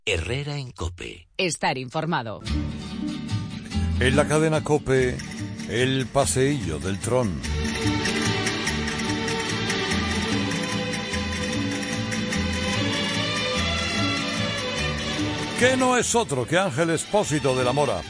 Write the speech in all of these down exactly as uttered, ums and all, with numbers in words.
Herrera en COPE. Estar informado. En la cadena COPE, el paseillo del Tron. Que no es otro que Ángel Expósito de la Mora,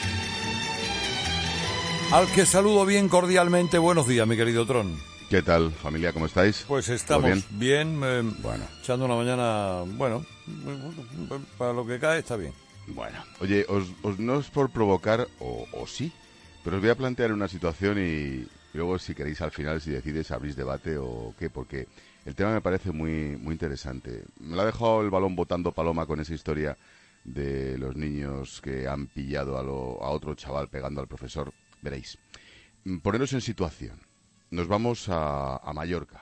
al que saludo bien cordialmente. Buenos días, mi querido Tron. ¿Qué tal, familia? ¿Cómo estáis? Pues estamos bien, bien eh, bueno. echando una mañana, bueno, para lo que cae está bien. Bueno, oye, os, os no es por provocar, o, o sí, pero os voy a plantear una situación y, y luego si queréis al final, si decides, abrís debate o qué, porque el tema me parece muy, muy interesante. Me lo ha dejado el balón botando Paloma con esa historia de los niños que han pillado a, lo, a otro chaval pegando al profesor. Veréis, poneros en situación. Nos vamos a, a Mallorca.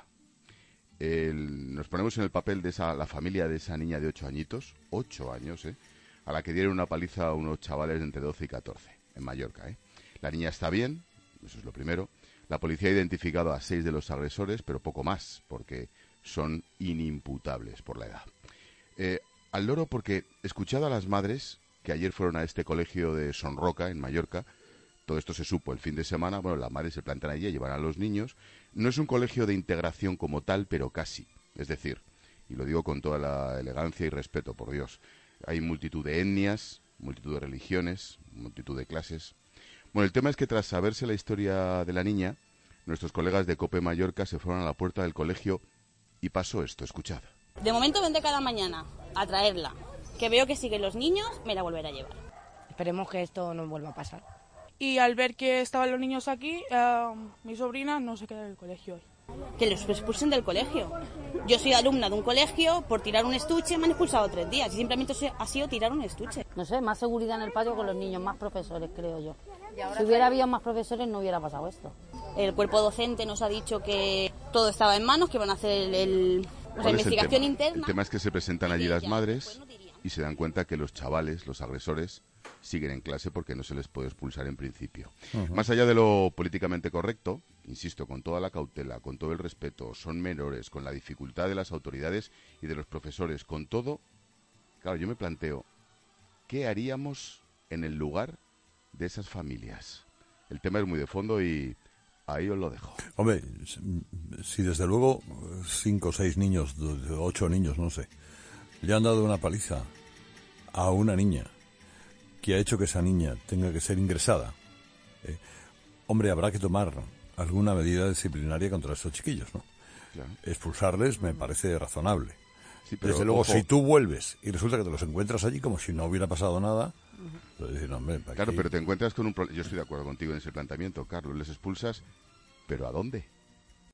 El, nos ponemos en el papel de esa, la familia de esa niña de ocho añitos, ocho años, ¿eh? A la que dieron una paliza a unos chavales de entre doce y catorce, en Mallorca, ¿eh? La niña está bien, eso es lo primero. La policía ha identificado a seis de los agresores, pero poco más, porque son inimputables por la edad. Eh, al loro porque, escuchado a las madres, que ayer fueron a este colegio de Sonroca, en Mallorca, todo esto se supo el fin de semana, bueno, las madres se plantan allí a llevar a los niños. No es un colegio de integración como tal, pero casi. Es decir, y lo digo con toda la elegancia y respeto, por Dios, hay multitud de etnias, multitud de religiones, multitud de clases. Bueno, el tema es que tras saberse la historia de la niña, nuestros colegas de COPE Mallorca se fueron a la puerta del colegio y pasó esto, escuchad. De momento vendré cada mañana a traerla, que veo que siguen los niños, me la volveré a llevar. Esperemos que esto no vuelva a pasar. Y al ver que estaban los niños aquí, eh, mi sobrina no se queda en el colegio hoy. Que los expulsen del colegio. Yo soy alumna de un colegio, por tirar un estuche me han expulsado tres días y simplemente ha sido tirar un estuche. No sé, más seguridad en el patio con los niños, más profesores, creo yo. Si hubiera habido más profesores no hubiera pasado esto. El cuerpo docente nos ha dicho que todo estaba en manos, que van a hacer el, el, la investigación interna. El tema es que se presentan allí las madres y se dan cuenta que los chavales, los agresores, siguen en clase porque no se les puede expulsar en principio. Uh-huh. Más allá de lo políticamente correcto, insisto, con toda la cautela, con todo el respeto, son menores, con la dificultad de las autoridades y de los profesores, con todo, claro, yo me planteo, ¿qué haríamos en el lugar de esas familias? El tema es muy de fondo y ahí os lo dejo. Hombre, si desde luego cinco o seis niños, ocho niños, no sé, le han dado una paliza a una niña que ha hecho que esa niña tenga que ser ingresada, eh, hombre, habrá que tomar alguna medida disciplinaria contra esos chiquillos, ¿no? Claro. Expulsarles me parece razonable. Sí, pero desde luego, ojo, si tú vuelves y resulta que te los encuentras allí como si no hubiera pasado nada, uh-huh. Pues decir, no, hombre, claro, pero te encuentras con un problema. Yo estoy de acuerdo contigo en ese planteamiento, Carlos. Les expulsas, ¿pero a dónde?